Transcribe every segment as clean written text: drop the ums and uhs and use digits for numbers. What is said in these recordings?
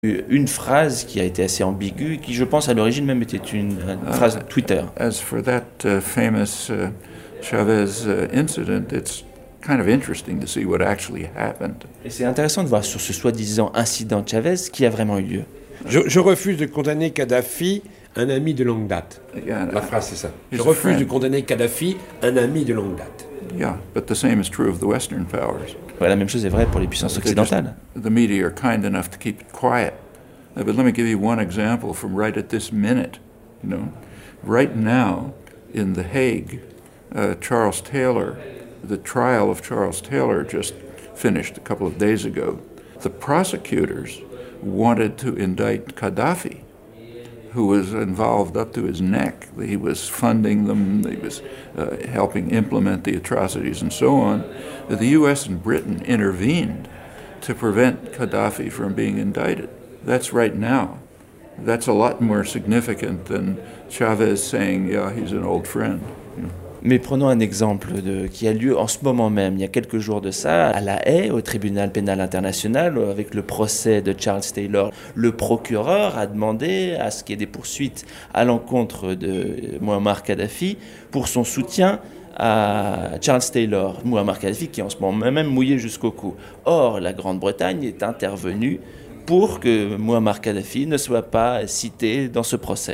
Une phrase qui a été assez ambiguë, qui je pense à l'origine même était une phrase de Twitter. As for that famous Chavez incident, it's kind of interesting to see what actually happened. Et c'est intéressant de voir sur ce soi-disant incident Chavez qui a vraiment eu lieu. Je refuse de condamner Kadhafi, un ami de longue date. Again, La phrase c'est ça. he's Je a refuse de friend. condamner Kadhafi, un ami de longue date. Yeah, but the same is true of the Western powers. Ouais, la même chose est vraie pour les puissances occidentales. The media are kind enough to keep it quiet. But let me give you one example from right at this minute. You know, right now in The Hague, Charles Taylor, the trial of Charles Taylor just finished a couple of days ago. The prosecutors wanted to indict Gaddafi, who was involved up to his neck. He was funding them, he was helping implement the atrocities and so on. The U.S. and Britain intervened to prevent Gaddafi from being indicted. That's right now. That's a lot more significant than Chavez saying, yeah, he's an old friend. You know. Mais prenons un exemple qui a lieu en ce moment même, il y a quelques jours de ça, à La Haye, au tribunal pénal international, avec le procès de Charles Taylor. Le procureur a demandé à ce qu'il y ait des poursuites à l'encontre de Muammar Kadhafi pour son soutien à Charles Taylor. Muammar Kadhafi qui est en ce moment même mouillé jusqu'au cou. Or, la Grande-Bretagne est intervenue pour que Muammar Kadhafi ne soit pas cité dans ce procès.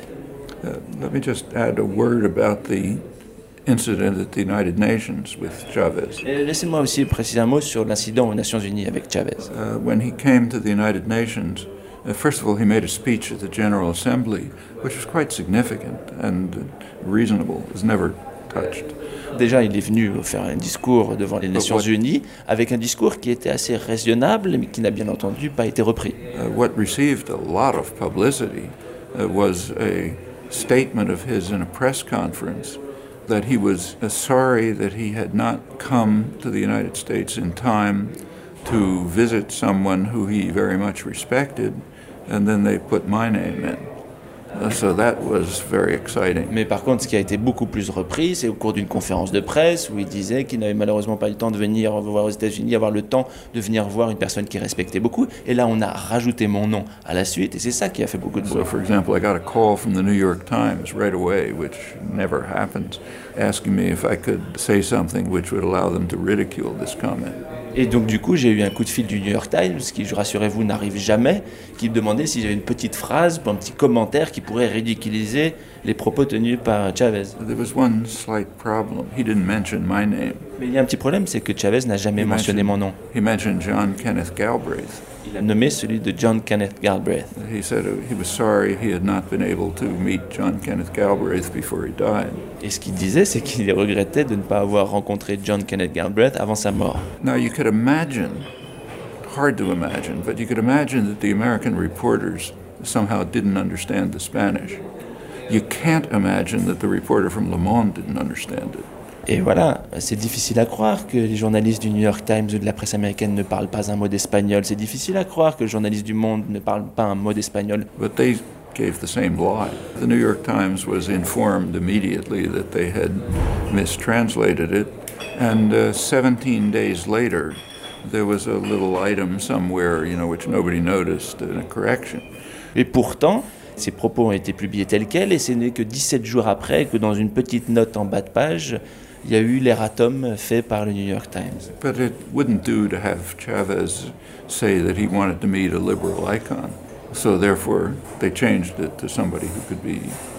Let me just add a word about the incident at the United Nations with Chavez. Et laissez-moi aussi préciser un mot sur l'incident aux Nations Unies avec Chavez. When he came to the United Nations, first of all, he made a speech at the General Assembly, which was quite significant and reasonable. It was never touched. Déjà, il est venu faire un discours devant les Nations Unies, avec un discours qui était assez raisonnable, mais qui n'a bien entendu pas été repris. What received a lot of publicity was a statement of his in a press conference that he was sorry that he had not come to the United States in time to visit someone who he very much respected, and then they put my name in. So that was very exciting. Mais par contre, ce qui a été beaucoup plus repris, c'est au cours d'une conférence de presse où il disait qu'il n'avait malheureusement pas eu le temps de venir voir aux États-Unis, avoir le temps de venir voir une personne qu'il respectait beaucoup. Et là, on a rajouté mon nom à la suite, et c'est ça qui a fait beaucoup de bruit. So, for example, I got a call from the New York Times right away, which never happens, asking me if I could say something which would allow them to ridicule this comment. Et donc du coup, j'ai eu un coup de fil du New York Times, qui, rassurez-vous, n'arrive jamais, qui me demandait si j'avais une petite phrase, un petit commentaire qui pourrait ridiculiser les propos tenus par Chavez. There was one slight problem. He didn't mention my name. Mais il y a un petit problème, c'est que Chavez n'a jamais mentionné mon nom. He mentioned John Kenneth Galbraith. Il a nommé celui de John Kenneth Galbraith. He said he was sorry he had not been able to meet John Kenneth Galbraith before he died. Et ce qu'il disait, c'est qu'il regrettait de ne pas avoir rencontré John Kenneth Galbraith avant sa mort. Now you could imagine, hard to imagine, but you could imagine that the American reporters somehow didn't understand the Spanish. You can't imagine that the reporter from Le Monde didn't understand it. Et voilà, c'est difficile à croire que les journalistes du New York Times ou de la presse américaine ne parlent pas un mot d'espagnol. C'est difficile à croire que les journalistes du Monde ne parlent pas un mot d'espagnol. But they gave the same lie. The New York Times was informed immediately that they had mistranslated it, and 17 days later, there was a little item somewhere, which nobody noticed, a correction. Et pourtant, ces propos ont été publiés tels quels, et ce n'est que 17 jours après que dans une petite note en bas de page, il y a eu l'erratum fait par le New York Times. But it wouldn't do to have Chavez say that he wanted to meet a liberal icon. So therefore, they changed it to somebody who could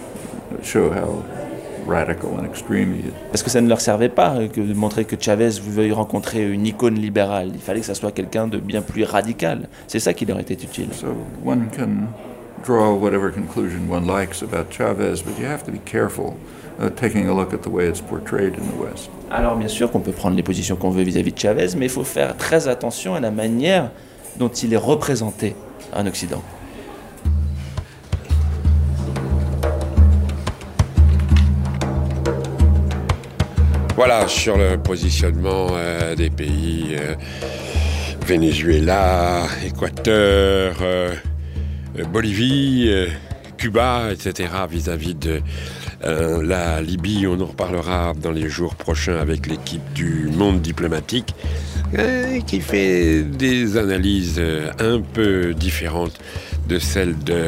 show how radical and extreme he is. Parce que ça ne leur servait pas de montrer que Chavez veuille rencontrer une icône libérale. Il fallait que ça soit quelqu'un de bien plus radical. C'est ça qui leur était utile. So one can draw whatever conclusion one likes about Chavez, but you have to be careful taking a look at the way it's portrayed in the West. Alors bien sûr qu'on peut prendre les positions qu'on veut vis-à-vis de Chavez, mais il faut faire très attention à la manière dont il est représenté en Occident. Voilà, sur le positionnement des pays Venezuela, Équateur, Bolivie, Cuba, etc. vis-à-vis de la Libye. On en reparlera dans les jours prochains avec l'équipe du Monde diplomatique qui fait des analyses un peu différentes de celle de